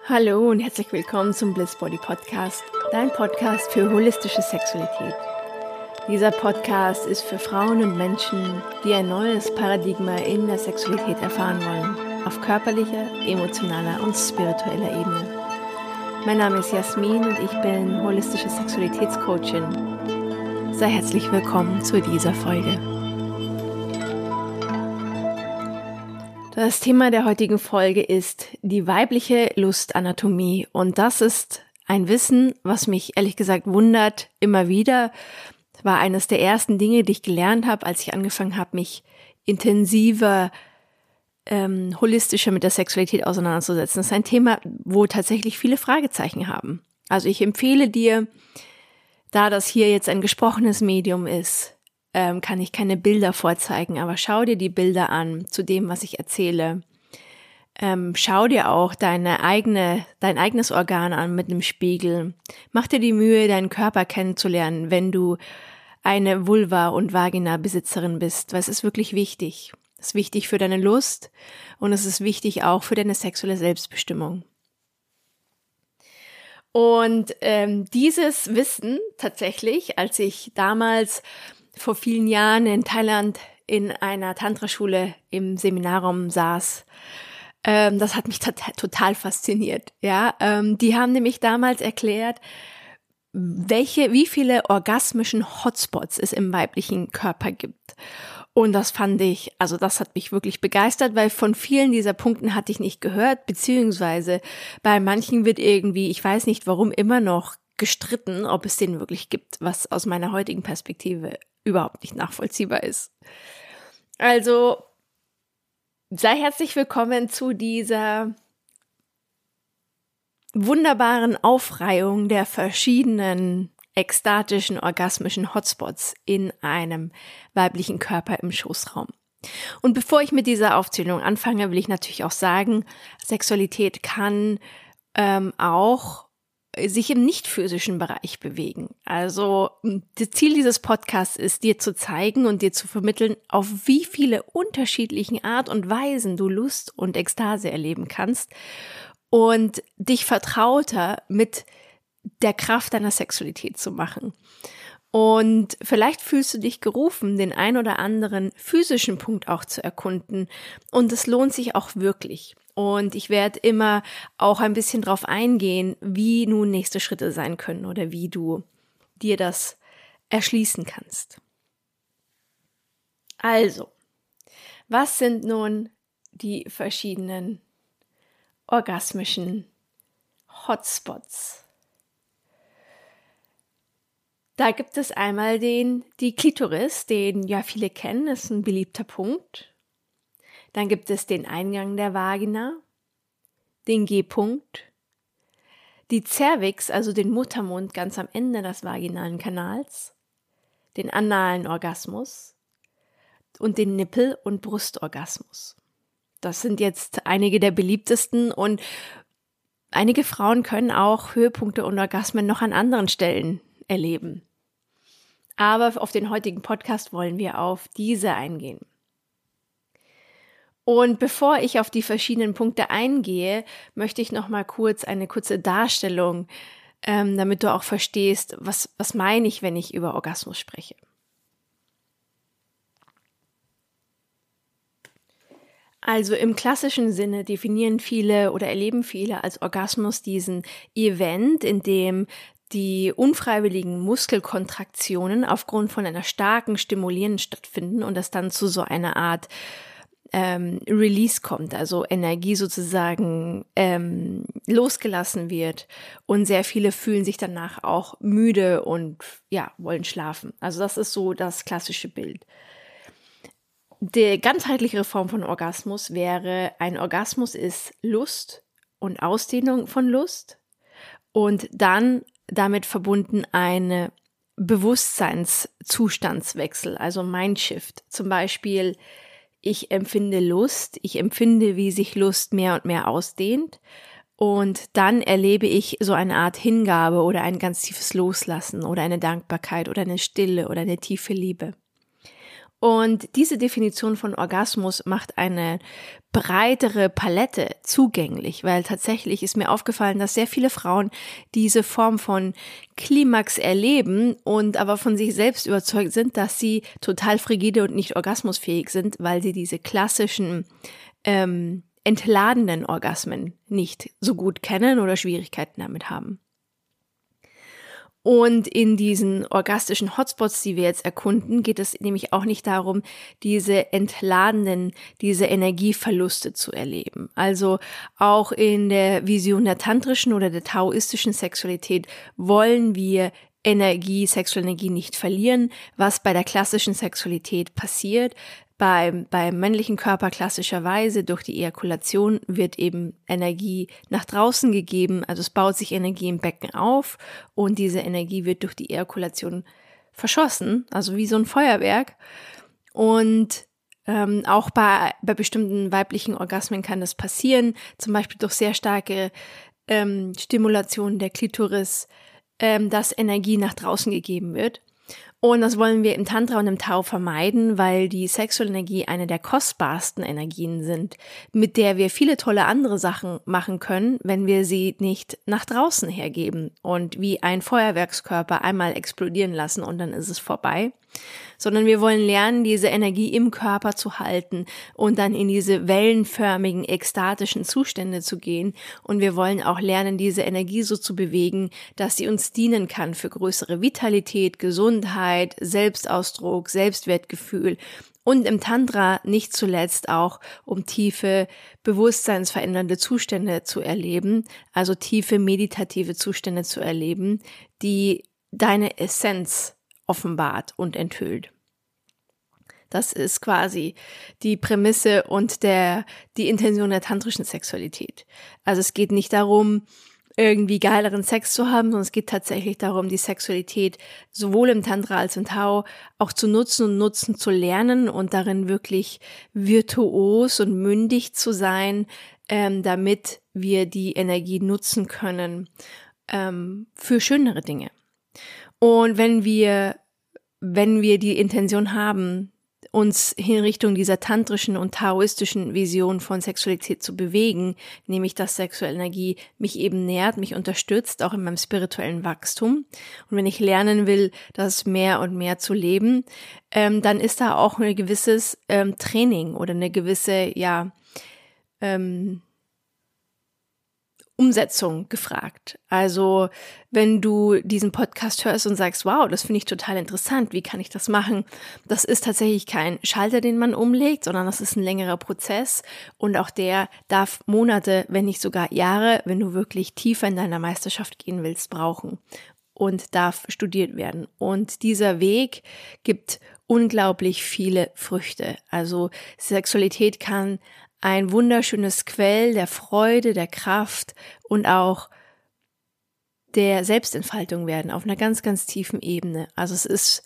Hallo und herzlich willkommen zum Bliss Body Podcast, dein Podcast für holistische Sexualität. Dieser Podcast ist für Frauen und Menschen, die ein neues Paradigma in der Sexualität erfahren wollen, auf körperlicher, emotionaler und spiritueller Ebene. Mein Name ist Jasmin und ich bin holistische Sexualitätscoachin. Sei herzlich willkommen zu dieser Folge. Das Thema der heutigen Folge ist die weibliche Lustanatomie und das ist ein Wissen, was mich ehrlich gesagt wundert immer wieder. Das war eines der ersten Dinge, die ich gelernt habe, als ich angefangen habe, mich intensiver, holistischer mit der Sexualität auseinanderzusetzen. Das ist ein Thema, wo tatsächlich viele Fragezeichen haben. Also ich empfehle dir, da das hier jetzt ein gesprochenes Medium ist, kann ich keine Bilder vorzeigen, aber schau dir die Bilder an zu dem, was ich erzähle. Schau dir auch dein eigenes Organ an mit einem Spiegel. Mach dir die Mühe, deinen Körper kennenzulernen, wenn du eine Vulva- und Vagina-Besitzerin bist, weil es ist wirklich wichtig. Es ist wichtig für deine Lust und es ist wichtig auch für deine sexuelle Selbstbestimmung. Und dieses Wissen tatsächlich, als ich damals vor vielen Jahren in Thailand in einer Tantra-Schule im Seminarraum saß, das hat mich total fasziniert. Ja, die haben nämlich damals erklärt, wie viele orgasmischen Hotspots es im weiblichen Körper gibt. Und das das hat mich wirklich begeistert, weil von vielen dieser Punkten hatte ich nicht gehört, beziehungsweise bei manchen wird irgendwie, ich weiß nicht warum, immer noch gestritten, ob es den wirklich gibt, was aus meiner heutigen Perspektive überhaupt nicht nachvollziehbar ist. Also sei herzlich willkommen zu dieser wunderbaren Aufreihung der verschiedenen ekstatischen, orgasmischen Hotspots in einem weiblichen Körper im Schoßraum. Und bevor ich mit dieser Aufzählung anfange, will ich natürlich auch sagen, Sexualität kann auch sich im nicht-physischen Bereich bewegen. Also das Ziel dieses Podcasts ist, dir zu zeigen und dir zu vermitteln, auf wie viele unterschiedlichen Art und Weisen du Lust und Ekstase erleben kannst und dich vertrauter mit der Kraft deiner Sexualität zu machen. Und vielleicht fühlst du dich gerufen, den ein oder anderen physischen Punkt auch zu erkunden. Und es lohnt sich auch wirklich. Und ich werde immer auch ein bisschen drauf eingehen, wie nun nächste Schritte sein können oder wie du dir das erschließen kannst. Also, was sind nun die verschiedenen orgasmischen Hotspots? Da gibt es einmal die Klitoris, den ja viele kennen, ist ein beliebter Punkt. Dann gibt es den Eingang der Vagina, den G-Punkt, die Cervix, also den Muttermund ganz am Ende des vaginalen Kanals, den analen Orgasmus und den Nippel- und Brustorgasmus. Das sind jetzt einige der beliebtesten und einige Frauen können auch Höhepunkte und Orgasmen noch an anderen Stellen erleben. Aber auf den heutigen Podcast wollen wir auf diese eingehen. Und bevor ich auf die verschiedenen Punkte eingehe, möchte ich noch mal eine kurze Darstellung, damit du auch verstehst, was meine ich, wenn ich über Orgasmus spreche. Also im klassischen Sinne definieren viele oder erleben viele als Orgasmus diesen Event, in dem die unfreiwilligen Muskelkontraktionen aufgrund von einer starken Stimulierung stattfinden und das dann zu so einer Art Release kommt, also Energie sozusagen losgelassen wird und sehr viele fühlen sich danach auch müde und ja, wollen schlafen. Also das ist so das klassische Bild. Die ganzheitliche Form von Orgasmus wäre, ein Orgasmus ist Lust und Ausdehnung von Lust und dann damit verbunden eine Bewusstseinszustandswechsel, also Mindshift. Zum Beispiel, ich empfinde Lust, ich empfinde, wie sich Lust mehr und mehr ausdehnt und dann erlebe ich so eine Art Hingabe oder ein ganz tiefes Loslassen oder eine Dankbarkeit oder eine Stille oder eine tiefe Liebe. Und diese Definition von Orgasmus macht eine breitere Palette zugänglich, weil tatsächlich ist mir aufgefallen, dass sehr viele Frauen diese Form von Klimax erleben und aber von sich selbst überzeugt sind, dass sie total frigide und nicht orgasmusfähig sind, weil sie diese klassischen entladenen Orgasmen nicht so gut kennen oder Schwierigkeiten damit haben. Und in diesen orgastischen Hotspots, die wir jetzt erkunden, geht es nämlich auch nicht darum, diese Energieverluste zu erleben. Also auch in der Vision der tantrischen oder der taoistischen Sexualität wollen wir sexuelle Energie nicht verlieren, was bei der klassischen Sexualität passiert. Beim männlichen Körper klassischerweise durch die Ejakulation wird eben Energie nach draußen gegeben, also es baut sich Energie im Becken auf und diese Energie wird durch die Ejakulation verschossen, also wie so ein Feuerwerk. Und auch bei bestimmten weiblichen Orgasmen kann das passieren, zum Beispiel durch sehr starke Stimulation der Klitoris, dass Energie nach draußen gegeben wird. Und das wollen wir im Tantra und im Tao vermeiden, weil die sexuelle Energie eine der kostbarsten Energien sind, mit der wir viele tolle andere Sachen machen können, wenn wir sie nicht nach draußen hergeben und wie ein Feuerwerkskörper einmal explodieren lassen und dann ist es vorbei. Sondern wir wollen lernen, diese Energie im Körper zu halten und dann in diese wellenförmigen, ekstatischen Zustände zu gehen. Und wir wollen auch lernen, diese Energie so zu bewegen, dass sie uns dienen kann für größere Vitalität, Gesundheit, Selbstausdruck, Selbstwertgefühl und im Tantra nicht zuletzt auch, um tiefe, bewusstseinsverändernde Zustände zu erleben, also tiefe meditative Zustände zu erleben, die deine Essenz offenbart und enthüllt. Das ist quasi die Prämisse und die Intention der tantrischen Sexualität. Also es geht nicht darum, irgendwie geileren Sex zu haben, sondern es geht tatsächlich darum, die Sexualität sowohl im Tantra als im Tao auch zu nutzen und nutzen zu lernen und darin wirklich virtuos und mündig zu sein, damit wir die Energie nutzen können für schönere Dinge. Und wenn wir die Intention haben, uns in Richtung dieser tantrischen und taoistischen Vision von Sexualität zu bewegen, nämlich dass sexuelle Energie mich eben nährt, mich unterstützt, auch in meinem spirituellen Wachstum. Und wenn ich lernen will, das mehr und mehr zu leben, dann ist da auch ein gewisses Training oder eine gewisse, Umsetzung gefragt. Also wenn du diesen Podcast hörst und sagst, wow, das finde ich total interessant, wie kann ich das machen? Das ist tatsächlich kein Schalter, den man umlegt, sondern das ist ein längerer Prozess und auch der darf Monate, wenn nicht sogar Jahre, wenn du wirklich tiefer in deiner Meisterschaft gehen willst, brauchen und darf studiert werden. Und dieser Weg gibt unglaublich viele Früchte. Also Sexualität kann ein wunderschönes Quell der Freude, der Kraft und auch der Selbstentfaltung werden auf einer ganz, ganz tiefen Ebene. Also es ist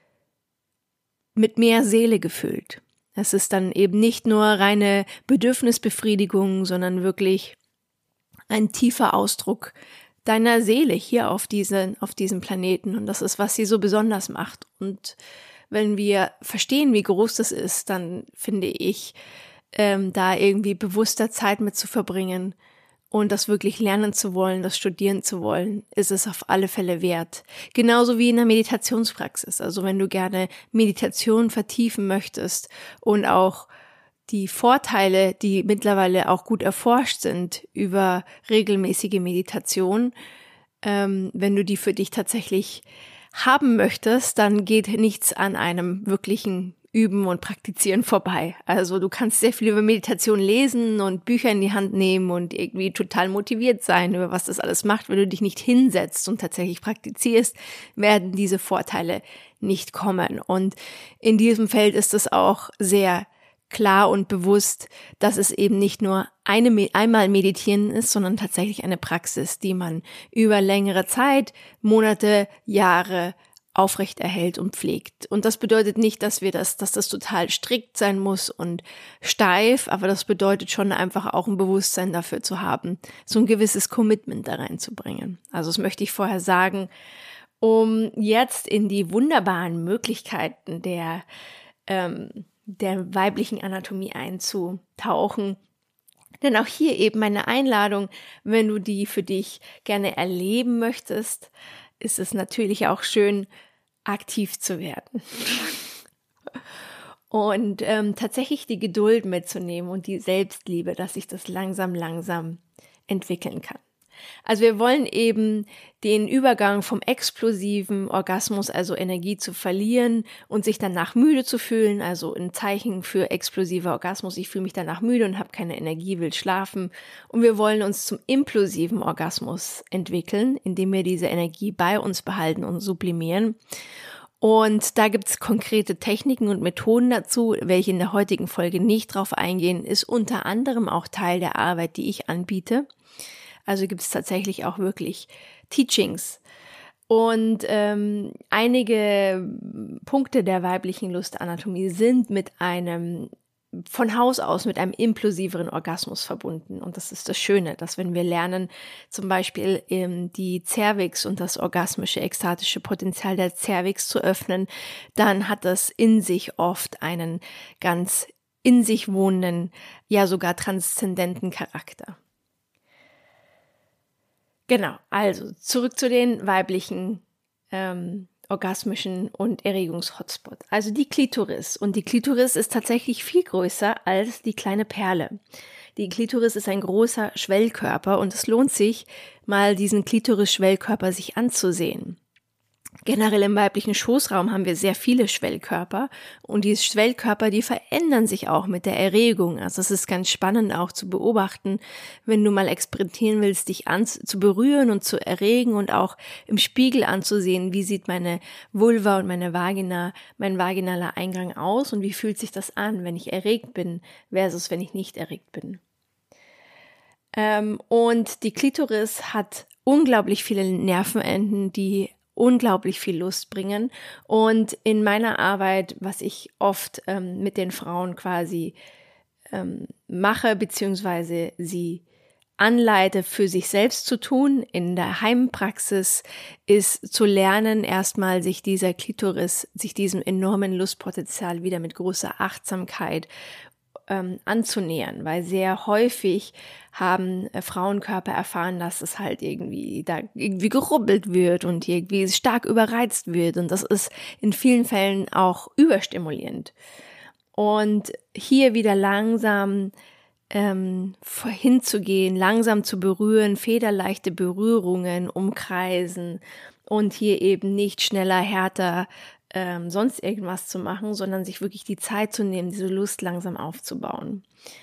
mit mehr Seele gefüllt. Es ist dann eben nicht nur reine Bedürfnisbefriedigung, sondern wirklich ein tiefer Ausdruck deiner Seele hier auf diesem Planeten. Und das ist, was sie so besonders macht. Und wenn wir verstehen, wie groß das ist, dann finde ich, da irgendwie bewusster Zeit mit zu verbringen und das wirklich lernen zu wollen, das studieren zu wollen, ist es auf alle Fälle wert. Genauso wie in der Meditationspraxis. Also wenn du gerne Meditation vertiefen möchtest und auch die Vorteile, die mittlerweile auch gut erforscht sind über regelmäßige Meditation, wenn du die für dich tatsächlich haben möchtest, dann geht nichts an einem wirklichen Üben und Praktizieren vorbei. Also du kannst sehr viel über Meditation lesen und Bücher in die Hand nehmen und irgendwie total motiviert sein, über was das alles macht. Wenn du dich nicht hinsetzt und tatsächlich praktizierst, werden diese Vorteile nicht kommen. Und in diesem Feld ist es auch sehr klar und bewusst, dass es eben nicht nur einmal meditieren ist, sondern tatsächlich eine Praxis, die man über längere Zeit, Monate, Jahre aufrechterhält und pflegt. Und das bedeutet nicht, dass das total strikt sein muss und steif, aber das bedeutet schon einfach auch ein Bewusstsein dafür zu haben, so ein gewisses Commitment da reinzubringen. Also das möchte ich vorher sagen, um jetzt in die wunderbaren Möglichkeiten der der weiblichen Anatomie einzutauchen. Denn auch hier eben meine Einladung, wenn du die für dich gerne erleben möchtest, ist es natürlich auch schön, aktiv zu werden. Und tatsächlich die Geduld mitzunehmen und die Selbstliebe, dass sich das langsam entwickeln kann. Also wir wollen eben den Übergang vom explosiven Orgasmus, also Energie zu verlieren und sich danach müde zu fühlen, also ein Zeichen für explosiver Orgasmus, ich fühle mich danach müde und habe keine Energie, will schlafen. Und wir wollen uns zum implosiven Orgasmus entwickeln, indem wir diese Energie bei uns behalten und sublimieren. Und da gibt es konkrete Techniken und Methoden dazu, welche in der heutigen Folge nicht drauf eingehen, ist unter anderem auch Teil der Arbeit, die ich anbiete. Also gibt es tatsächlich auch wirklich Teachings. Und einige Punkte der weiblichen Lustanatomie sind von Haus aus mit einem implosiveren Orgasmus verbunden. Und das ist das Schöne, dass wenn wir lernen, zum Beispiel die Cervix und das orgasmische, ekstatische Potenzial der Cervix zu öffnen, dann hat das in sich oft einen ganz in sich wohnenden, ja sogar transzendenten Charakter. Genau, also zurück zu den weiblichen orgasmischen und Erregungs-Hotspot. Also die Klitoris. Und die Klitoris ist tatsächlich viel größer als die kleine Perle. Die Klitoris ist ein großer Schwellkörper und es lohnt sich, mal diesen Klitoris-Schwellkörper sich anzusehen. Generell im weiblichen Schoßraum haben wir sehr viele Schwellkörper und diese Schwellkörper, die verändern sich auch mit der Erregung. Also es ist ganz spannend auch zu beobachten, wenn du mal experimentieren willst, dich zu berühren und zu erregen und auch im Spiegel anzusehen, wie sieht meine Vulva und meine Vagina, mein vaginaler Eingang aus und wie fühlt sich das an, wenn ich erregt bin versus wenn ich nicht erregt bin. Und die Klitoris hat unglaublich viele Nervenenden, die unglaublich viel Lust bringen. Und in meiner Arbeit, was ich oft mit den Frauen quasi mache, beziehungsweise sie anleite, für sich selbst zu tun, in der Heimpraxis, ist zu lernen, erstmal sich dieser Klitoris, sich diesem enormen Lustpotenzial wieder mit großer Achtsamkeit anzunähern, weil sehr häufig haben Frauenkörper erfahren, dass es halt irgendwie gerubbelt wird und irgendwie stark überreizt wird und das ist in vielen Fällen auch überstimulierend. Und hier wieder langsam hinzugehen, langsam zu berühren, federleichte Berührungen, umkreisen und hier eben nicht schneller, härter sonst irgendwas zu machen, sondern sich wirklich die Zeit zu nehmen, diese Lust langsam aufzubauen.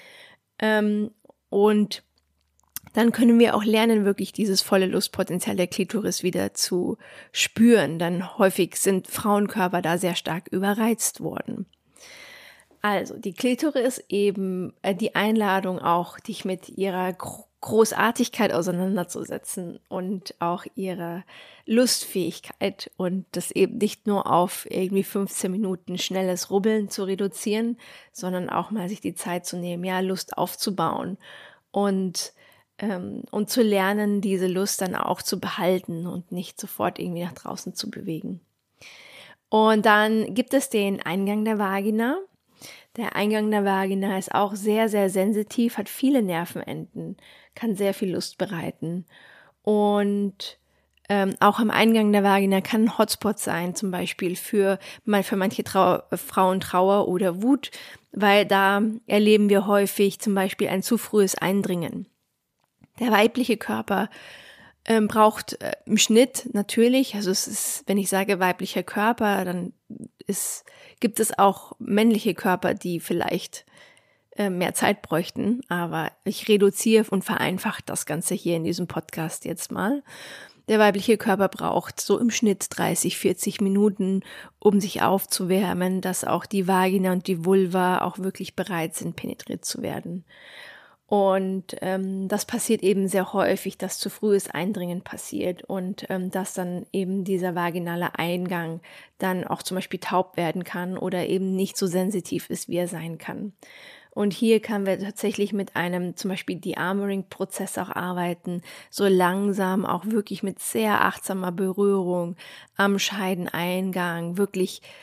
Und dann können wir auch lernen, wirklich dieses volle Lustpotenzial der Klitoris wieder zu spüren. Denn häufig sind Frauenkörper da sehr stark überreizt worden. Also die Klitoris eben die Einladung auch, dich mit ihrer Großartigkeit auseinanderzusetzen und auch ihre Lustfähigkeit und das eben nicht nur auf irgendwie 15 Minuten schnelles Rubbeln zu reduzieren, sondern auch mal sich die Zeit zu nehmen, ja, Lust aufzubauen und zu lernen, diese Lust dann auch zu behalten und nicht sofort irgendwie nach draußen zu bewegen. Und dann gibt es den Eingang der Vagina. Der Eingang der Vagina ist auch sehr, sehr sensitiv, hat viele Nervenenden, kann sehr viel Lust bereiten. Und auch am Eingang der Vagina kann ein Hotspot sein, zum Beispiel für manche Frauen Trauer oder Wut, weil da erleben wir häufig zum Beispiel ein zu frühes Eindringen. Der weibliche Körper braucht im Schnitt natürlich, also es ist, wenn ich sage weiblicher Körper, dann gibt es auch männliche Körper, die vielleicht mehr Zeit bräuchten, aber ich reduziere und vereinfache das Ganze hier in diesem Podcast jetzt mal. Der weibliche Körper braucht so im Schnitt 30, 40 Minuten, um sich aufzuwärmen, dass auch die Vagina und die Vulva auch wirklich bereit sind, penetriert zu werden. Und das passiert eben sehr häufig, dass zu frühes Eindringen passiert und dass dann eben dieser vaginale Eingang dann auch zum Beispiel taub werden kann oder eben nicht so sensitiv ist, wie er sein kann. Und hier können wir tatsächlich mit einem zum Beispiel De-Armoring-Prozess auch arbeiten, so langsam auch wirklich mit sehr achtsamer Berührung am Scheideneingang, wirklich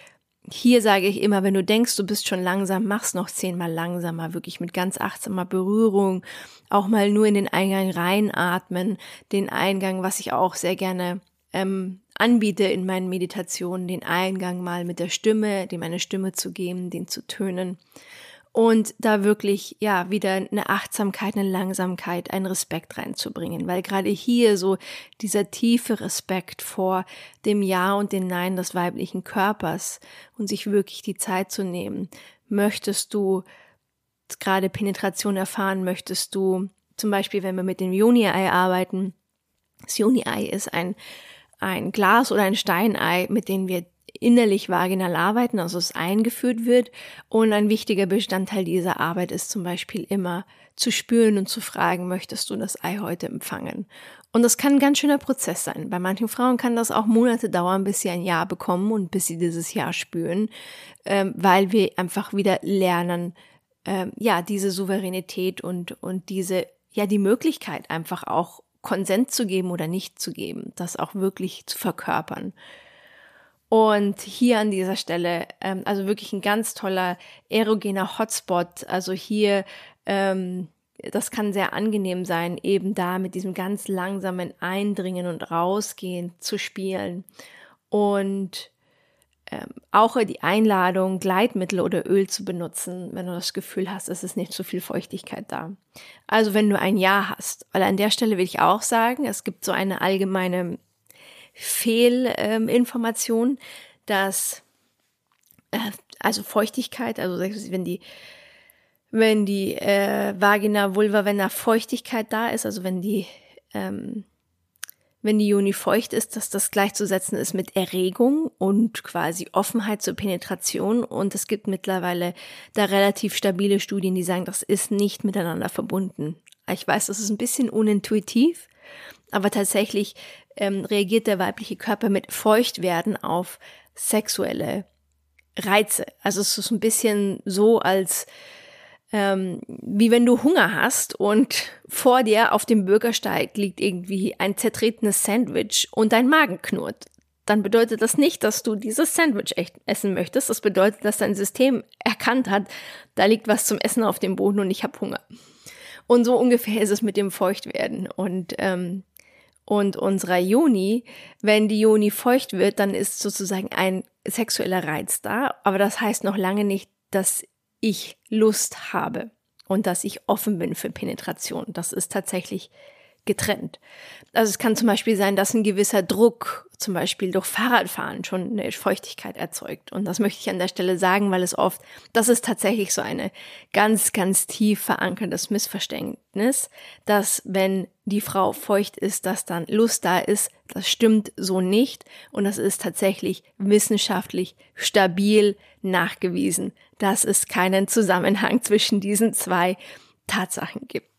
hier sage ich immer, wenn du denkst, du bist schon langsam, mach's noch 10-mal langsamer, wirklich mit ganz achtsamer Berührung, auch mal nur in den Eingang reinatmen, den Eingang, was ich auch sehr gerne anbiete in meinen Meditationen, den Eingang mal mit der Stimme, dem eine Stimme zu geben, den zu tönen und da wirklich, ja, wieder eine Achtsamkeit, eine Langsamkeit, einen Respekt reinzubringen, weil gerade hier so dieser tiefe Respekt vor dem Ja und dem Nein des weiblichen Körpers und sich wirklich die Zeit zu nehmen. Möchtest du gerade Penetration erfahren, möchtest du zum Beispiel, wenn wir mit dem Yoni-Ei arbeiten, das Yoni-Ei ist ein Glas oder ein Steinei, mit dem wir innerlich vaginal arbeiten, also es eingeführt wird. Und ein wichtiger Bestandteil dieser Arbeit ist zum Beispiel immer zu spüren und zu fragen, möchtest du das Ei heute empfangen? Und das kann ein ganz schöner Prozess sein. Bei manchen Frauen kann das auch Monate dauern, bis sie ein Ja bekommen und bis sie dieses Ja spüren, weil wir einfach wieder lernen, diese Souveränität und diese, die Möglichkeit einfach auch Konsent zu geben oder nicht zu geben, das auch wirklich zu verkörpern. Und hier an dieser Stelle, also wirklich ein ganz toller erogener Hotspot, also hier, das kann sehr angenehm sein, eben da mit diesem ganz langsamen Eindringen und Rausgehen zu spielen. Und auch die Einladung, Gleitmittel oder Öl zu benutzen, wenn du das Gefühl hast, es ist nicht so viel Feuchtigkeit da. Also wenn du ein Ja hast, weil an der Stelle will ich auch sagen, es gibt so eine allgemeine Fehlinformation, dass also Feuchtigkeit, also wenn die Vagina, Vulva, wenn da Feuchtigkeit da ist, also wenn die Joni feucht ist, dass das gleichzusetzen ist mit Erregung und quasi Offenheit zur Penetration. Und es gibt mittlerweile da relativ stabile Studien, die sagen, das ist nicht miteinander verbunden. Ich weiß, das ist ein bisschen unintuitiv, aber tatsächlich reagiert der weibliche Körper mit Feuchtwerden auf sexuelle Reize. Also es ist ein bisschen so, als wie wenn du Hunger hast und vor dir auf dem Bürgersteig liegt irgendwie ein zertretenes Sandwich und dein Magen knurrt. Dann bedeutet das nicht, dass du dieses Sandwich echt essen möchtest. Das bedeutet, dass dein System erkannt hat, da liegt was zum Essen auf dem Boden und ich habe Hunger. Und so ungefähr ist es mit dem Feuchtwerden. Und unserer Yoni, wenn die Yoni feucht wird, dann ist sozusagen ein sexueller Reiz da. Aber das heißt noch lange nicht, dass ich Lust habe und dass ich offen bin für Penetration. Das ist tatsächlich getrennt. Also es kann zum Beispiel sein, dass ein gewisser Druck, zum Beispiel durch Fahrradfahren, schon eine Feuchtigkeit erzeugt. Und das möchte ich an der Stelle sagen, weil das ist tatsächlich so eine ganz, ganz tief verankertes Missverständnis, dass wenn die Frau feucht ist, dass dann Lust da ist. Das stimmt so nicht. Und das ist tatsächlich wissenschaftlich stabil nachgewiesen, dass es keinen Zusammenhang zwischen diesen zwei Tatsachen gibt.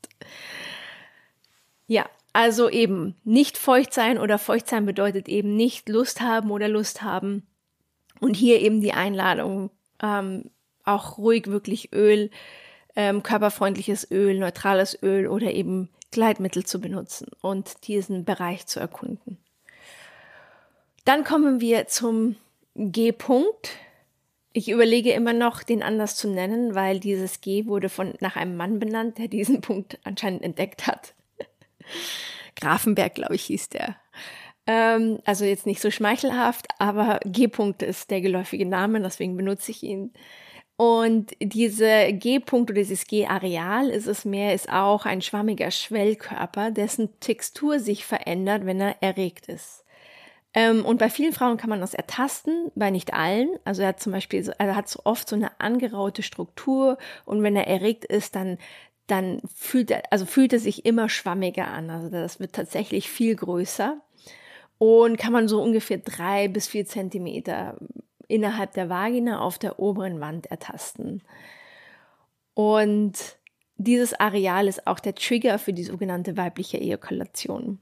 Ja, also eben nicht feucht sein oder feucht sein bedeutet eben nicht Lust haben oder Lust haben. Und hier eben die Einladung, auch ruhig wirklich Öl, körperfreundliches Öl, neutrales Öl oder eben Gleitmittel zu benutzen und diesen Bereich zu erkunden. Dann kommen wir zum G-Punkt. Ich überlege immer noch, den anders zu nennen, weil dieses G wurde nach einem Mann benannt, der diesen Punkt anscheinend entdeckt hat. Grafenberg, glaube ich, hieß der. Also jetzt nicht so schmeichelhaft, aber G-Punkt ist der geläufige Name, deswegen benutze ich ihn. Und diese G-Punkt oder dieses G-Areal ist auch ein schwammiger Schwellkörper, dessen Textur sich verändert, wenn er erregt ist. Und bei vielen Frauen kann man das ertasten, bei nicht allen. Also er hat so oft so eine angeraute Struktur und wenn er erregt ist, dann fühlt er sich immer schwammiger an. Also das wird tatsächlich viel größer und kann man so ungefähr 3 bis 4 Zentimeter innerhalb der Vagina auf der oberen Wand ertasten. Und dieses Areal ist auch der Trigger für die sogenannte weibliche Ejakulation.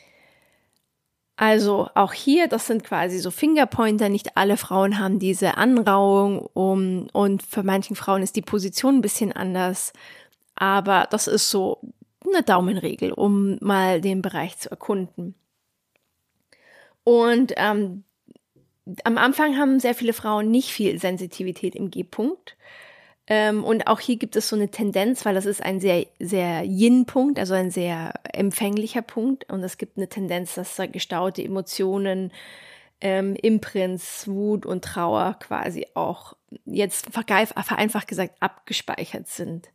Also auch hier, das sind quasi so Fingerpointer, nicht alle Frauen haben diese Anrauung und für manchen Frauen ist die Position ein bisschen anders. Aber das ist so eine Daumenregel, um mal den Bereich zu erkunden. Und am Anfang haben sehr viele Frauen nicht viel Sensitivität im G-Punkt. Und auch hier gibt es so eine Tendenz, weil das ist ein sehr, sehr Yin-Punkt, also ein sehr empfänglicher Punkt. Und es gibt eine Tendenz, dass da gestaute Emotionen, Imprints, Wut und Trauer quasi auch jetzt vereinfacht gesagt abgespeichert sind.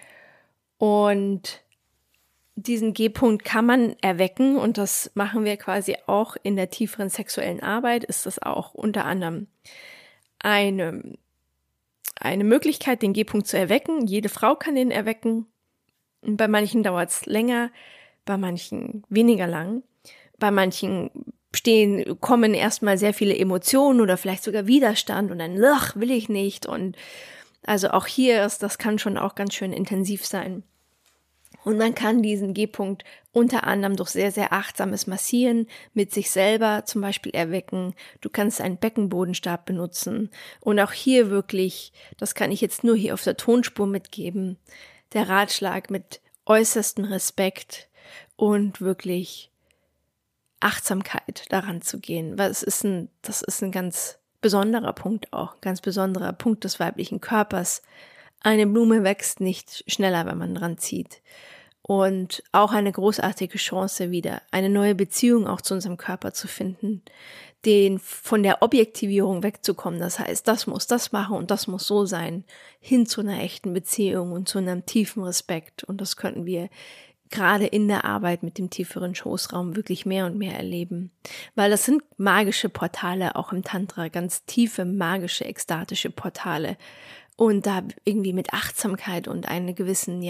Und diesen G-Punkt kann man erwecken und das machen wir quasi auch in der tieferen sexuellen Arbeit, ist das auch unter anderem eine Möglichkeit, den G-Punkt zu erwecken. Jede Frau kann den erwecken. Bei manchen dauert es länger, bei manchen weniger lang. Bei manchen kommen erstmal sehr viele Emotionen oder vielleicht sogar Widerstand und dann, will ich nicht. Und also auch hier das kann schon auch ganz schön intensiv sein. Und man kann diesen G-Punkt unter anderem durch sehr, sehr achtsames Massieren mit sich selber zum Beispiel erwecken. Du kannst einen Beckenbodenstab benutzen. Und auch hier wirklich, das kann ich jetzt nur hier auf der Tonspur mitgeben, der Ratschlag mit äußerstem Respekt und wirklich Achtsamkeit daran zu gehen. Weil das ist ein ganz besonderer Punkt auch, ein ganz besonderer Punkt des weiblichen Körpers. Eine Blume wächst nicht schneller, wenn man dran zieht. Und auch eine großartige Chance wieder, eine neue Beziehung auch zu unserem Körper zu finden, von der Objektivierung wegzukommen. Das heißt, das muss das machen und das muss so sein, hin zu einer echten Beziehung und zu einem tiefen Respekt. Und das könnten wir gerade in der Arbeit mit dem tieferen Schoßraum wirklich mehr und mehr erleben. Weil das sind magische Portale, auch im Tantra, ganz tiefe, magische, ekstatische Portale. Und da irgendwie mit Achtsamkeit und einer gewissen,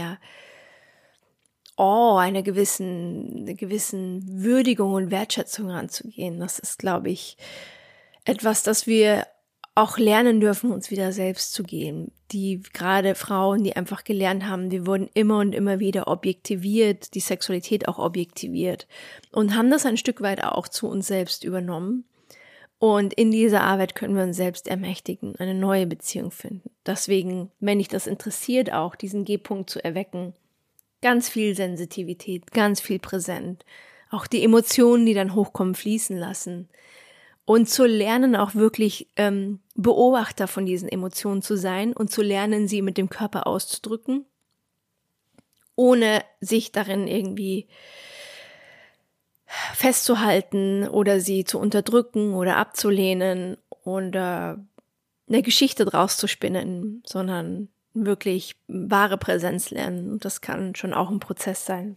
einer gewissen Würdigung und Wertschätzung ranzugehen. Das ist, glaube ich, etwas, das wir auch lernen dürfen, uns wieder selbst zu geben. Die gerade Frauen, die einfach gelernt haben, wir wurden immer und immer wieder objektiviert, die Sexualität auch objektiviert und haben das ein Stück weit auch zu uns selbst übernommen. Und in dieser Arbeit können wir uns selbst ermächtigen, eine neue Beziehung finden. Deswegen, wenn dich das interessiert, auch diesen G-Punkt zu erwecken, ganz viel Sensitivität, ganz viel präsent, auch die Emotionen, die dann hochkommen, fließen lassen und zu lernen, auch wirklich Beobachter von diesen Emotionen zu sein und zu lernen, sie mit dem Körper auszudrücken, ohne sich darin irgendwie festzuhalten oder sie zu unterdrücken oder abzulehnen oder eine Geschichte draus zu spinnen, sondern wirklich wahre Präsenz lernen. Und das kann schon auch ein Prozess sein.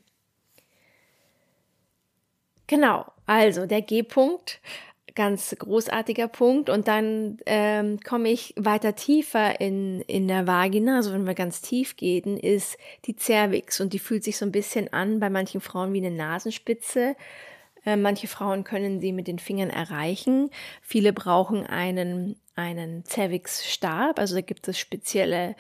Genau, also der G-Punkt, ganz großartiger Punkt. Und dann komme ich weiter tiefer in der Vagina, also wenn wir ganz tief gehen, ist die Cervix. Und die fühlt sich so ein bisschen an bei manchen Frauen wie eine Nasenspitze. Manche Frauen können sie mit den Fingern erreichen. Viele brauchen einen Cervix-Stab, also da gibt es spezielle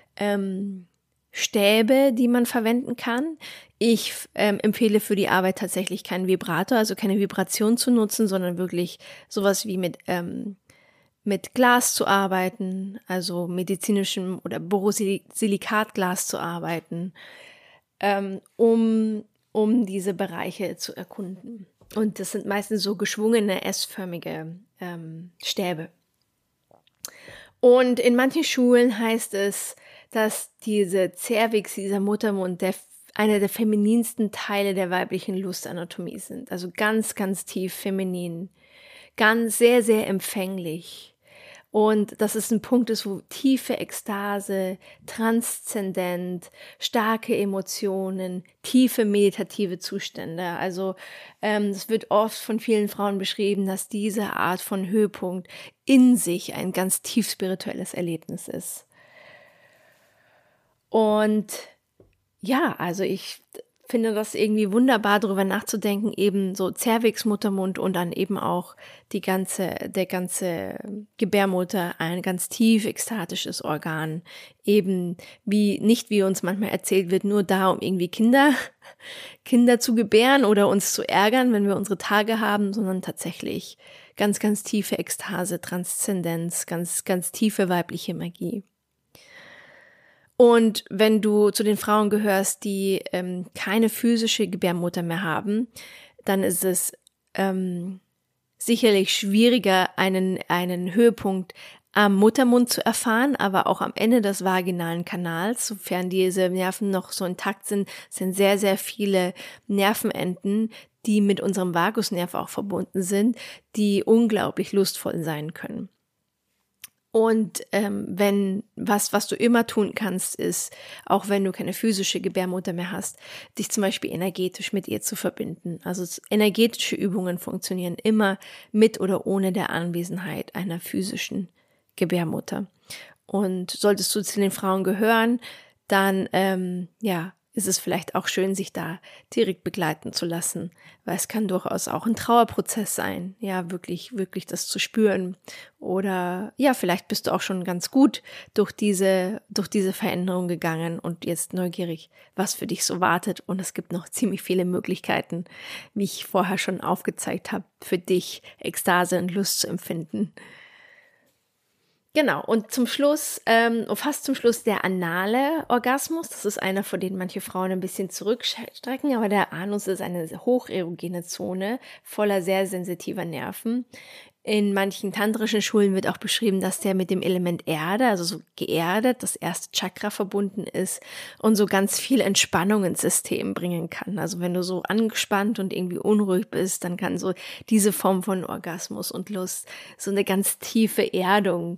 Stäbe, die man verwenden kann. Ich empfehle für die Arbeit tatsächlich keinen Vibrator, also keine Vibration zu nutzen, sondern wirklich sowas wie mit Glas zu arbeiten, also medizinischem oder Borosilikatglas zu arbeiten, um diese Bereiche zu erkunden. Und das sind meistens so geschwungene, S-förmige Stäbe. Und in manchen Schulen heißt es, dass diese Cervix, dieser Muttermund, einer der femininsten Teile der weiblichen Lustanatomie sind. Also ganz, ganz tief feminin, ganz sehr, sehr empfänglich. Und dass es ein Punkt ist, wo tiefe Ekstase, transzendent, starke Emotionen, tiefe meditative Zustände. Also es wird oft von vielen Frauen beschrieben, dass diese Art von Höhepunkt in sich ein ganz tief spirituelles Erlebnis ist. Und ja, also ich finde das irgendwie wunderbar, darüber nachzudenken, eben so Cervix, Muttermund und dann eben auch der ganze Gebärmutter, ein ganz tief ekstatisches Organ, eben nicht wie uns manchmal erzählt wird, nur da, um irgendwie Kinder zu gebären oder uns zu ärgern, wenn wir unsere Tage haben, sondern tatsächlich ganz, ganz tiefe Ekstase, Transzendenz, ganz, ganz tiefe weibliche Magie. Und wenn du zu den Frauen gehörst, die keine physische Gebärmutter mehr haben, dann ist es sicherlich schwieriger, einen Höhepunkt am Muttermund zu erfahren, aber auch am Ende des vaginalen Kanals, sofern diese Nerven noch so intakt sind, sind sehr, sehr viele Nervenenden, die mit unserem Vagusnerv auch verbunden sind, die unglaublich lustvoll sein können. Und wenn was du immer tun kannst, ist, auch wenn du keine physische Gebärmutter mehr hast, dich zum Beispiel energetisch mit ihr zu verbinden. Also energetische Übungen funktionieren immer mit oder ohne der Anwesenheit einer physischen Gebärmutter. Und solltest du zu den Frauen gehören, dann ist es vielleicht auch schön, sich da direkt begleiten zu lassen, weil es kann durchaus auch ein Trauerprozess sein, ja, wirklich das zu spüren. Oder ja, vielleicht bist du auch schon ganz gut durch diese Veränderung gegangen und jetzt neugierig, was für dich so wartet. Und es gibt noch ziemlich viele Möglichkeiten, wie ich vorher schon aufgezeigt habe, für dich Ekstase und Lust zu empfinden. Genau, und zum Schluss, fast zum Schluss der anale Orgasmus. Das ist einer, vor dem manche Frauen ein bisschen zurückstrecken, aber der Anus ist eine hocherogene Zone voller sehr sensitiver Nerven. In manchen tantrischen Schulen wird auch beschrieben, dass der mit dem Element Erde, also so geerdet, das erste Chakra verbunden ist und so ganz viel Entspannung ins System bringen kann. Also wenn du so angespannt und irgendwie unruhig bist, dann kann so diese Form von Orgasmus und Lust so eine ganz tiefe Erdung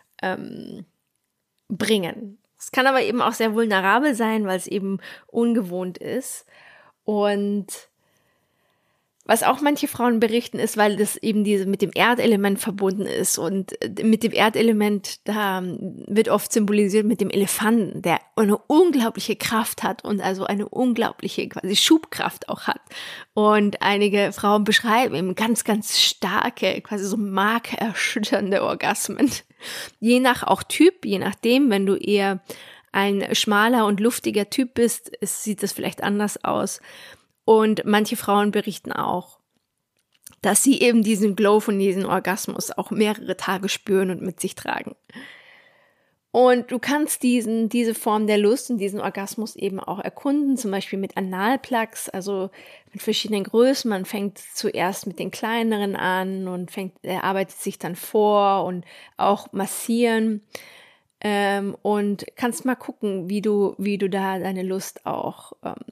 bringen. Es kann aber eben auch sehr vulnerabel sein, weil es eben ungewohnt ist. Und was auch manche Frauen berichten, ist, weil das eben mit dem Erdelement verbunden ist. Und mit dem Erdelement, da wird oft symbolisiert mit dem Elefanten, der eine unglaubliche Kraft hat und also eine unglaubliche quasi Schubkraft auch hat. Und einige Frauen beschreiben eben ganz, ganz starke, quasi so markerschütternde Orgasmen. Je nach auch Typ, je nachdem, wenn du eher ein schmaler und luftiger Typ bist, sieht das vielleicht anders aus. Und manche Frauen berichten auch, dass sie eben diesen Glow von diesem Orgasmus auch mehrere Tage spüren und mit sich tragen. Und du kannst diese Form der Lust und diesen Orgasmus eben auch erkunden, zum Beispiel mit Analplugs, also mit verschiedenen Größen. Man fängt zuerst mit den kleineren an und arbeitet sich dann vor und auch massieren. Und kannst mal gucken, wie du da deine Lust auch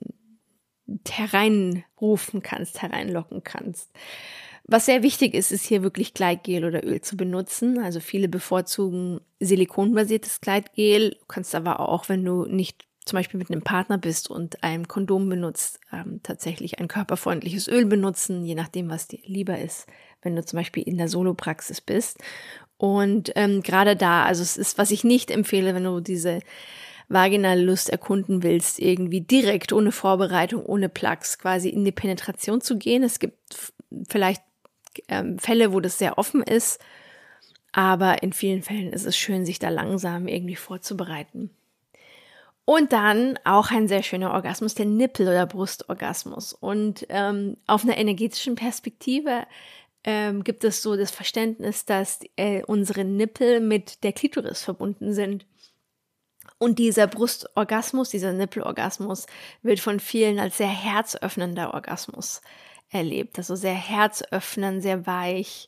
hereinrufen kannst, hereinlocken kannst. Was sehr wichtig ist, ist hier wirklich Gleitgel oder Öl zu benutzen. Also viele bevorzugen silikonbasiertes Gleitgel. Du kannst aber auch, wenn du nicht zum Beispiel mit einem Partner bist und ein Kondom benutzt, tatsächlich ein körperfreundliches Öl benutzen, je nachdem, was dir lieber ist, wenn du zum Beispiel in der Solopraxis bist. Und gerade da, also es ist, was ich nicht empfehle, wenn du diese vaginale Lust erkunden willst, irgendwie direkt, ohne Vorbereitung, ohne Plugs, quasi in die Penetration zu gehen. Es gibt vielleicht Fälle, wo das sehr offen ist, aber in vielen Fällen ist es schön, sich da langsam irgendwie vorzubereiten. Und dann auch ein sehr schöner Orgasmus, der Nippel- oder Brustorgasmus. Und auf einer energetischen Perspektive gibt es so das Verständnis, dass unsere Nippel mit der Klitoris verbunden sind. Und dieser Brustorgasmus, dieser Nippelorgasmus wird von vielen als sehr herzöffnender Orgasmus erlebt. Also sehr herzöffnend, sehr weich.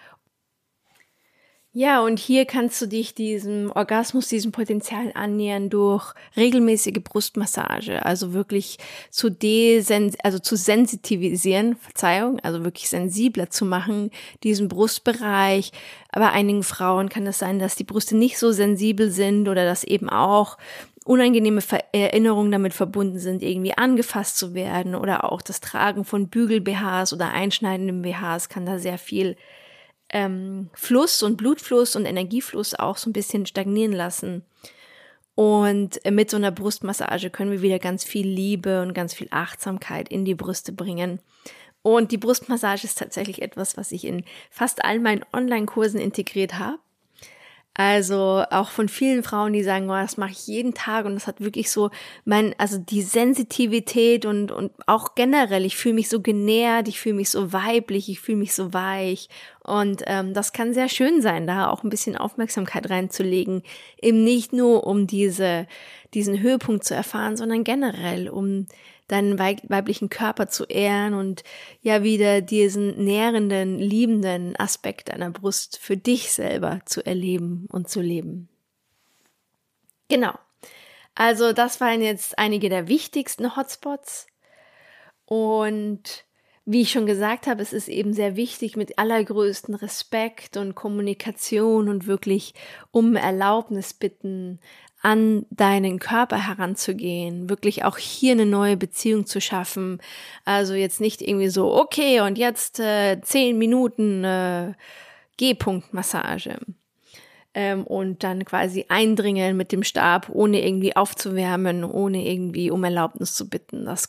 Ja, und hier kannst du dich diesem Orgasmus, diesem Potenzial annähern durch regelmäßige Brustmassage, also wirklich zu sensitivisieren, also wirklich sensibler zu machen, diesen Brustbereich. Bei einigen Frauen kann es sein, dass die Brüste nicht so sensibel sind oder dass eben auch unangenehme Erinnerungen damit verbunden sind, irgendwie angefasst zu werden, oder auch das Tragen von Bügel-BHs oder einschneidenden BHs kann da sehr viel Fluss und Blutfluss und Energiefluss auch so ein bisschen stagnieren lassen. Und mit so einer Brustmassage können wir wieder ganz viel Liebe und ganz viel Achtsamkeit in die Brüste bringen. Und die Brustmassage ist tatsächlich etwas, was ich in fast all meinen Online-Kursen integriert habe. Also auch von vielen Frauen, die sagen, oh, das mache ich jeden Tag, und das hat wirklich so also die Sensitivität und auch generell, ich fühle mich so genährt, ich fühle mich so weiblich, ich fühle mich so weich, und das kann sehr schön sein, da auch ein bisschen Aufmerksamkeit reinzulegen, eben nicht nur um diesen Höhepunkt zu erfahren, sondern generell um deinen weiblichen Körper zu ehren und ja wieder diesen nährenden, liebenden Aspekt deiner Brust für dich selber zu erleben und zu leben. Genau. Also das waren jetzt einige der wichtigsten Hotspots. Und wie ich schon gesagt habe, es ist eben sehr wichtig, mit allergrößten Respekt und Kommunikation und wirklich um Erlaubnis bitten, an deinen Körper heranzugehen, wirklich auch hier eine neue Beziehung zu schaffen. Also jetzt nicht irgendwie so, okay, und jetzt 10 Minuten G-Punkt-Massage. Und dann quasi eindringen mit dem Stab, ohne irgendwie aufzuwärmen, ohne irgendwie um Erlaubnis zu bitten. Das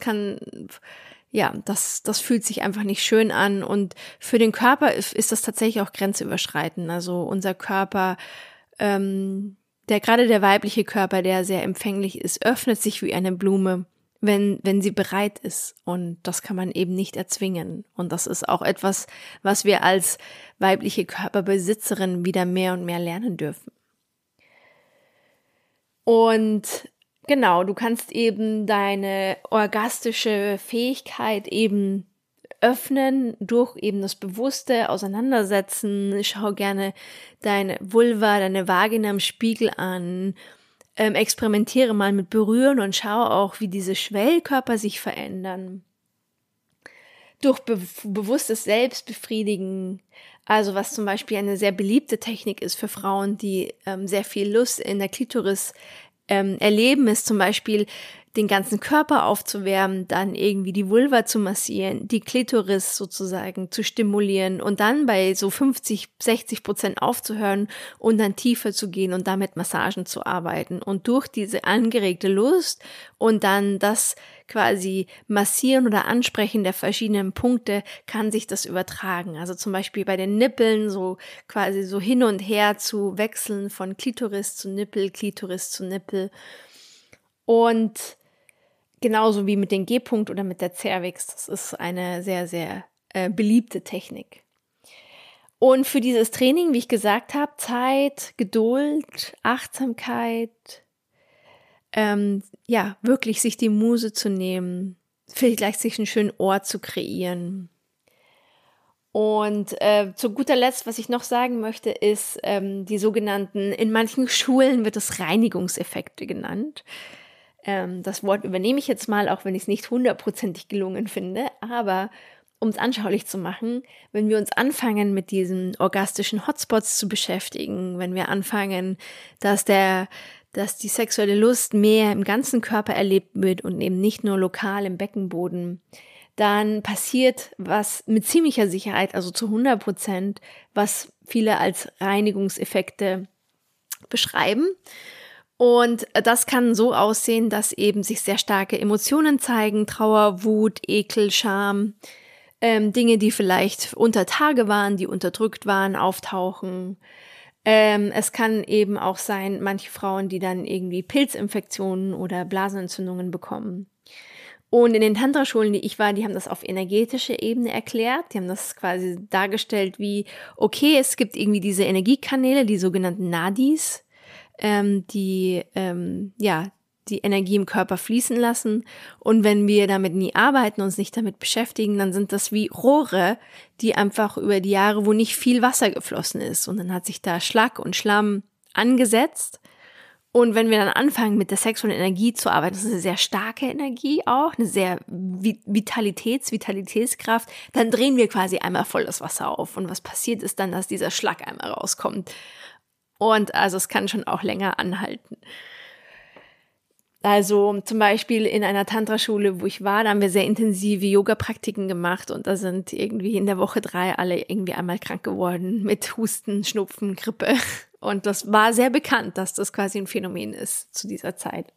fühlt sich einfach nicht schön an. Und für den Körper ist das tatsächlich auch grenzüberschreitend. Also unser Körper, gerade der weibliche Körper, der sehr empfänglich ist, öffnet sich wie eine Blume, wenn sie bereit ist. Und das kann man eben nicht erzwingen. Und das ist auch etwas, was wir als weibliche Körperbesitzerin wieder mehr und mehr lernen dürfen. Und genau, du kannst eben deine orgastische Fähigkeit eben öffnen durch eben das bewusste Auseinandersetzen. Schau gerne deine Vulva, deine Vagina im Spiegel an. Experimentiere mal mit Berühren und schau auch, wie diese Schwellkörper sich verändern. Durch bewusstes Selbstbefriedigen, also was zum Beispiel eine sehr beliebte Technik ist für Frauen, die sehr viel Lust in der Klitoris erleben, ist zum Beispiel den ganzen Körper aufzuwärmen, dann irgendwie die Vulva zu massieren, die Klitoris sozusagen zu stimulieren und dann bei so 50-60% aufzuhören und dann tiefer zu gehen und damit Massagen zu arbeiten. Und durch diese angeregte Lust und dann das quasi Massieren oder Ansprechen der verschiedenen Punkte kann sich das übertragen. Also zum Beispiel bei den Nippeln so quasi so hin und her zu wechseln von Klitoris zu Nippel, Klitoris zu Nippel. Und genauso wie mit dem G-Punkt oder mit der Cervix. Das ist eine sehr, sehr beliebte Technik. Und für dieses Training, wie ich gesagt habe, Zeit, Geduld, Achtsamkeit, wirklich sich die Muse zu nehmen, vielleicht sich einen schönen Ort zu kreieren. Und zu guter Letzt, was ich noch sagen möchte, ist die sogenannten, in manchen Schulen wird es Reinigungseffekte genannt. Das Wort übernehme ich jetzt mal, auch wenn ich es nicht 100% gelungen finde, aber um es anschaulich zu machen, wenn wir uns anfangen, mit diesen orgastischen Hotspots zu beschäftigen, wenn wir anfangen, dass die sexuelle Lust mehr im ganzen Körper erlebt wird und eben nicht nur lokal im Beckenboden, dann passiert was mit ziemlicher Sicherheit, also zu 100%, was viele als Reinigungseffekte beschreiben. Und das kann so aussehen, dass eben sich sehr starke Emotionen zeigen, Trauer, Wut, Ekel, Scham, Dinge, die vielleicht unter Tage waren, die unterdrückt waren, auftauchen. Es kann eben auch sein, manche Frauen, die dann irgendwie Pilzinfektionen oder Blasenentzündungen bekommen. Und in den Tantra-Schulen, die ich war, die haben das auf energetischer Ebene erklärt. Die haben das quasi dargestellt wie, okay, es gibt irgendwie diese Energiekanäle, die sogenannten Nadis, die Energie im Körper fließen lassen. Und wenn wir damit nie arbeiten, uns nicht damit beschäftigen, dann sind das wie Rohre, die einfach über die Jahre, wo nicht viel Wasser geflossen ist. Und dann hat sich da Schlack und Schlamm angesetzt. Und wenn wir dann anfangen, mit der sexuellen Energie zu arbeiten, das ist eine sehr starke Energie auch, eine sehr Vitalitätskraft, dann drehen wir quasi einmal voll das Wasser auf. Und was passiert ist dann, dass dieser Schlag einmal rauskommt. Und also es kann schon auch länger anhalten. Also zum Beispiel in einer Tantra-Schule, wo ich war, da haben wir sehr intensive Yoga-Praktiken gemacht und da sind irgendwie in der Woche 3 alle irgendwie einmal krank geworden mit Husten, Schnupfen, Grippe. Und das war sehr bekannt, dass das quasi ein Phänomen ist zu dieser Zeit.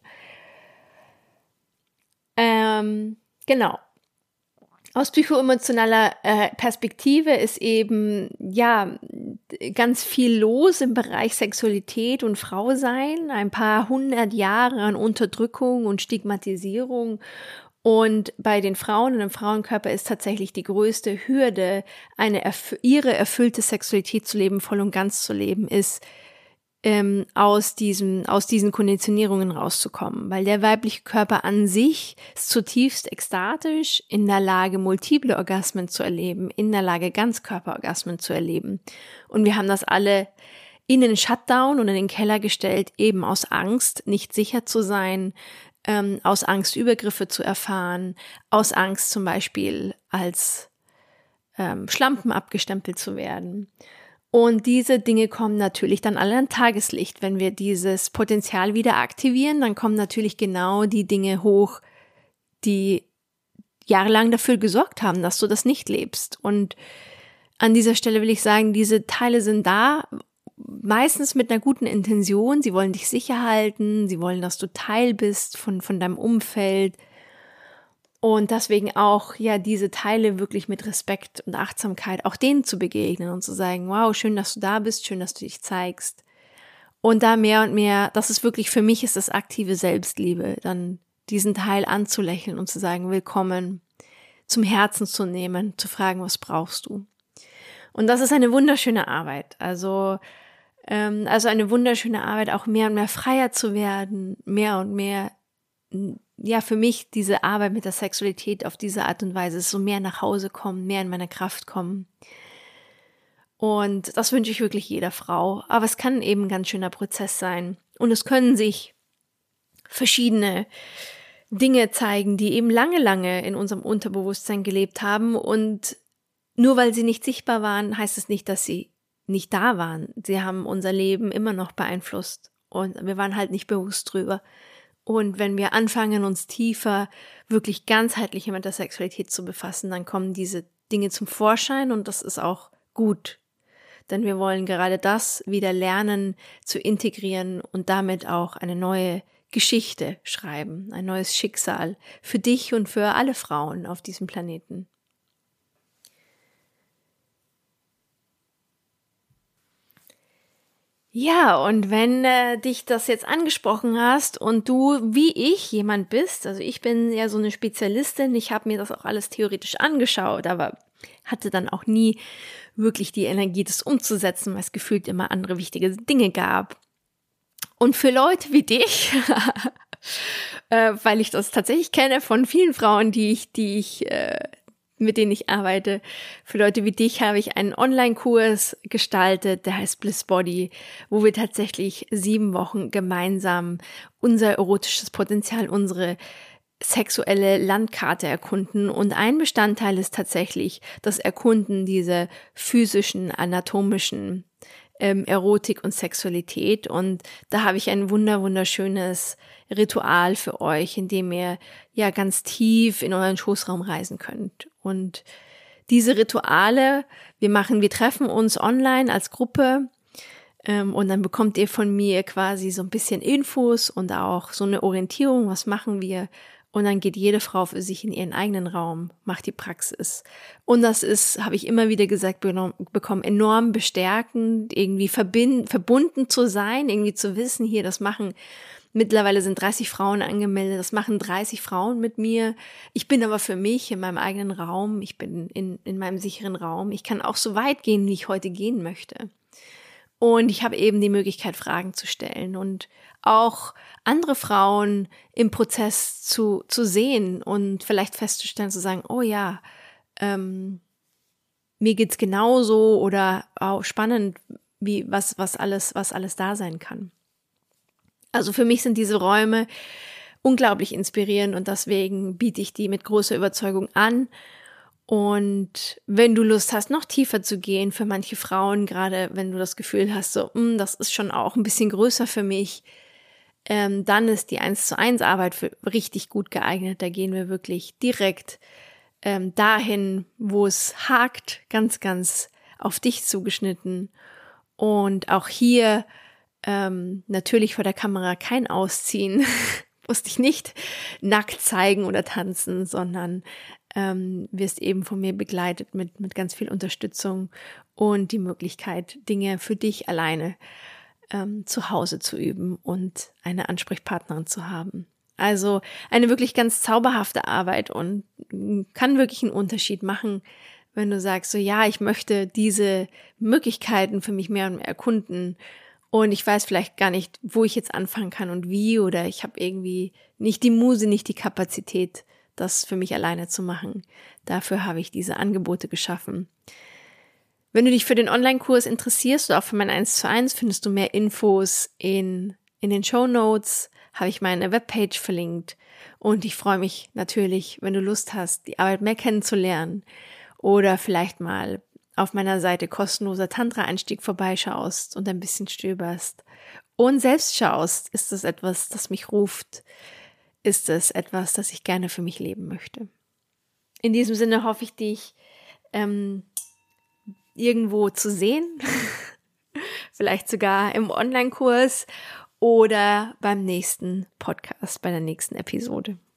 Genau. Aus psychoemotionaler Perspektive ist eben ganz viel los im Bereich Sexualität und Frausein, ein paar 100 Jahre an Unterdrückung und Stigmatisierung. Und bei den Frauen und im Frauenkörper ist tatsächlich die größte Hürde, ihre erfüllte Sexualität zu leben, voll und ganz zu leben, ist aus diesen Konditionierungen rauszukommen, weil der weibliche Körper an sich ist zutiefst ekstatisch, in der Lage, multiple Orgasmen zu erleben, in der Lage, Ganzkörperorgasmen zu erleben. Und wir haben das alle in den Shutdown und in den Keller gestellt, eben aus Angst, nicht sicher zu sein, aus Angst, Übergriffe zu erfahren, aus Angst zum Beispiel als Schlampen abgestempelt zu werden. Und diese Dinge kommen natürlich dann alle an Tageslicht. Wenn wir dieses Potenzial wieder aktivieren, dann kommen natürlich genau die Dinge hoch, die jahrelang dafür gesorgt haben, dass du das nicht lebst. Und an dieser Stelle will ich sagen, diese Teile sind da, meistens mit einer guten Intention. Sie wollen dich sicher halten, sie wollen, dass du Teil bist von deinem Umfeld. Und deswegen auch, ja, diese Teile wirklich mit Respekt und Achtsamkeit auch denen zu begegnen und zu sagen, wow, schön, dass du da bist, schön, dass du dich zeigst. Und da mehr und mehr, das ist wirklich, für mich ist das aktive Selbstliebe, dann diesen Teil anzulächeln und zu sagen, willkommen, zum Herzen zu nehmen, zu fragen, was brauchst du? Und das ist eine wunderschöne Arbeit. Also eine wunderschöne Arbeit, auch mehr und mehr freier zu werden, mehr und mehr, ja, für mich diese Arbeit mit der Sexualität auf diese Art und Weise ist so mehr nach Hause kommen, mehr in meine Kraft kommen. Und das wünsche ich wirklich jeder Frau. Aber es kann eben ein ganz schöner Prozess sein. Und es können sich verschiedene Dinge zeigen, die eben lange, lange in unserem Unterbewusstsein gelebt haben. Und nur weil sie nicht sichtbar waren, heißt es nicht, dass sie nicht da waren. Sie haben unser Leben immer noch beeinflusst. Und wir waren halt nicht bewusst drüber. Und wenn wir anfangen, uns tiefer, wirklich ganzheitlicher mit der Sexualität zu befassen, dann kommen diese Dinge zum Vorschein und das ist auch gut. Denn wir wollen gerade das wieder lernen zu integrieren und damit auch eine neue Geschichte schreiben, ein neues Schicksal für dich und für alle Frauen auf diesem Planeten. Ja, und wenn dich das jetzt angesprochen hast und du, wie ich, jemand bist, also ich bin ja so eine Spezialistin, ich habe mir das auch alles theoretisch angeschaut, aber hatte dann auch nie wirklich die Energie, das umzusetzen, weil es gefühlt immer andere wichtige Dinge gab. Und für Leute wie dich, weil ich das tatsächlich kenne von vielen Frauen, mit denen ich arbeite. Für Leute wie dich habe ich einen Online-Kurs gestaltet, der heißt Bliss Body, wo wir tatsächlich 7 Wochen gemeinsam unser erotisches Potenzial, unsere sexuelle Landkarte erkunden. Und ein Bestandteil ist tatsächlich das Erkunden dieser physischen, anatomischen Erotik und Sexualität. Und da habe ich ein wunderschönes Ritual für euch, in dem ihr ja ganz tief in euren Schoßraum reisen könnt. Und diese Rituale, wir treffen uns online als Gruppe und dann bekommt ihr von mir quasi so ein bisschen Infos und auch so eine Orientierung, was machen wir. Und dann geht jede Frau für sich in ihren eigenen Raum, macht die Praxis. Und das ist, habe ich immer wieder gesagt bekommen, enorm bestärkend, irgendwie verbunden zu sein, irgendwie zu wissen, hier, das machen, mittlerweile sind 30 Frauen angemeldet, das machen 30 Frauen mit mir. Ich bin aber für mich in meinem eigenen Raum, ich bin in meinem sicheren Raum. Ich kann auch so weit gehen, wie ich heute gehen möchte. Und ich habe eben die Möglichkeit, Fragen zu stellen und auch andere Frauen im Prozess zu sehen und vielleicht festzustellen, zu sagen, oh ja, mir geht's genauso oder auch spannend, was alles da sein kann. Also für mich sind diese Räume unglaublich inspirierend und deswegen biete ich die mit großer Überzeugung an. Und wenn du Lust hast, noch tiefer zu gehen, für manche Frauen, gerade wenn du das Gefühl hast, so, das ist schon auch ein bisschen größer für mich, dann ist die 1:1 Arbeit richtig gut geeignet. Da gehen wir wirklich direkt dahin, wo es hakt, ganz, ganz auf dich zugeschnitten. Und auch hier natürlich vor der Kamera kein Ausziehen, musste ich nicht nackt zeigen oder tanzen, sondern wirst eben von mir begleitet mit ganz viel Unterstützung und die Möglichkeit, Dinge für dich alleine zu Hause zu üben und eine Ansprechpartnerin zu haben. Also eine wirklich ganz zauberhafte Arbeit und kann wirklich einen Unterschied machen, wenn du sagst, so ja, ich möchte diese Möglichkeiten für mich mehr und mehr erkunden und ich weiß vielleicht gar nicht, wo ich jetzt anfangen kann und wie, oder ich habe irgendwie nicht die Muse, nicht die Kapazität, das für mich alleine zu machen. Dafür habe ich diese Angebote geschaffen. Wenn du dich für den Online-Kurs interessierst oder auch für mein 1:1, findest du mehr Infos in den Shownotes, habe ich meine Webpage verlinkt. Und ich freue mich natürlich, wenn du Lust hast, die Arbeit mehr kennenzulernen oder vielleicht mal auf meiner Seite kostenloser Tantra-Einstieg vorbeischaust und ein bisschen stöberst und selbst schaust, ist das etwas, das mich ruft? Ist es etwas, das ich gerne für mich leben möchte? In diesem Sinne hoffe ich, dich irgendwo zu sehen, vielleicht sogar im Online-Kurs oder beim nächsten Podcast, bei der nächsten Episode.